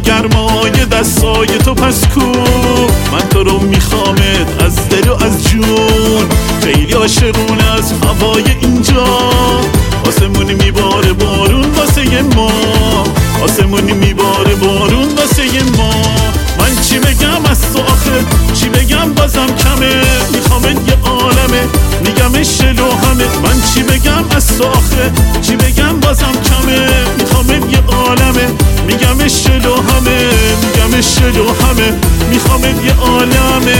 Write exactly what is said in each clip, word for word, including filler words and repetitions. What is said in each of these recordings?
گرمای دستای تو پس کو، من تو رو میخوامت از دل و از جون. خیلی عاشقون از هوای اینجا، آسمونی میباره بارون واسه ما، آسمونی میباره بارون واسه ما. من چی بگم از تو آخه، چی بگم بازم کمه، میخوامت یه عالمه میگم شلو همه. من چی بگم از تو آخه، چی بگم بازم کمه، میخوامت یه عالمه میگم شلو همه، میگم شلو همه، میخوامت یه عالمه.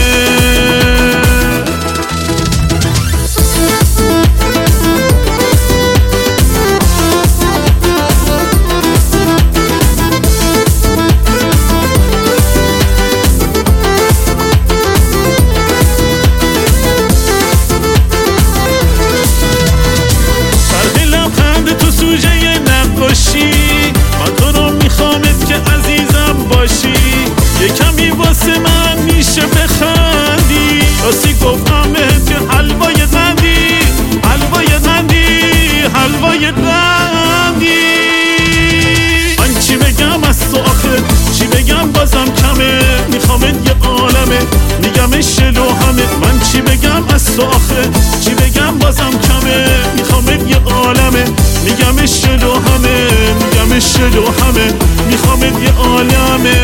من تو رو میخوامت که عزیزم باشی، یه کمی واسه من میشه بخندی. راستی گفتمت که حلوای قندی، حلوای قندی، حلوای قندی. من چی بگم از تو آخه، چی بگم بازم کمه، میخوامت یه عالمه میگم شلو همه. من چی بگم از تو آخه، چی بگم بازم کمه، میخوامت یه عالمه میگم شلو همه، میگم شلو همه، میخوامت یه عالمه.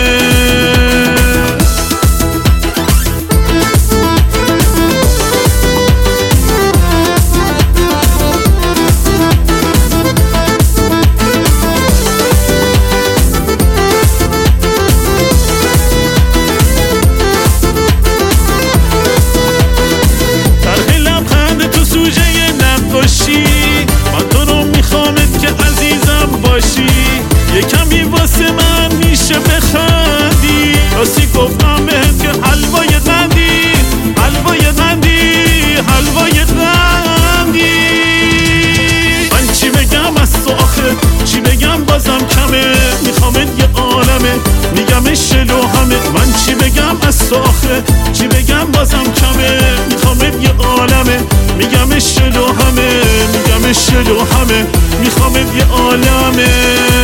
طرح لبخند تو سوژه نقاشی، من تو رو میخوامت که عزیزم باشی، یه کمی واسه من میشه بخندی. راستی گفتم بهت که حلوای قندی، حلوای قندی، حلوای قندی. من چی بگم از تو آخه، چی بگم بازم کمه، میخوامت یه عالمه میگم شلو همه. من چی بگم از تو آخه، چی بگم بازم کمه، میخوامت یه عالمه میگم شلو همه، میگم شلو همه، میخوامت یه عالمه.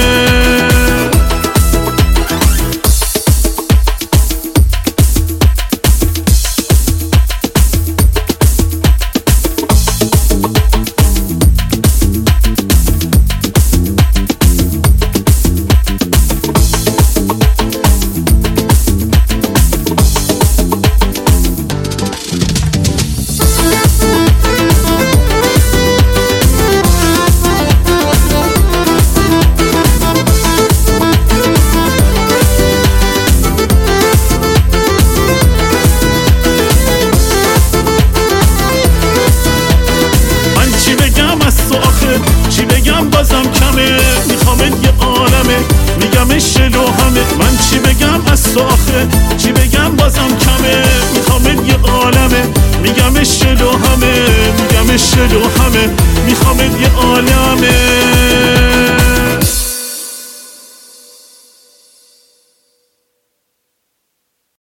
چی بگم بازم کمه، میخوامت یه عالمه میگم شلو همه. من چی بگم از تو آخه، چی بگم بازم کمه، میخوامت یه عالمه میگم شلو همه، میگم شلو همه، میخوامت یه عالمه.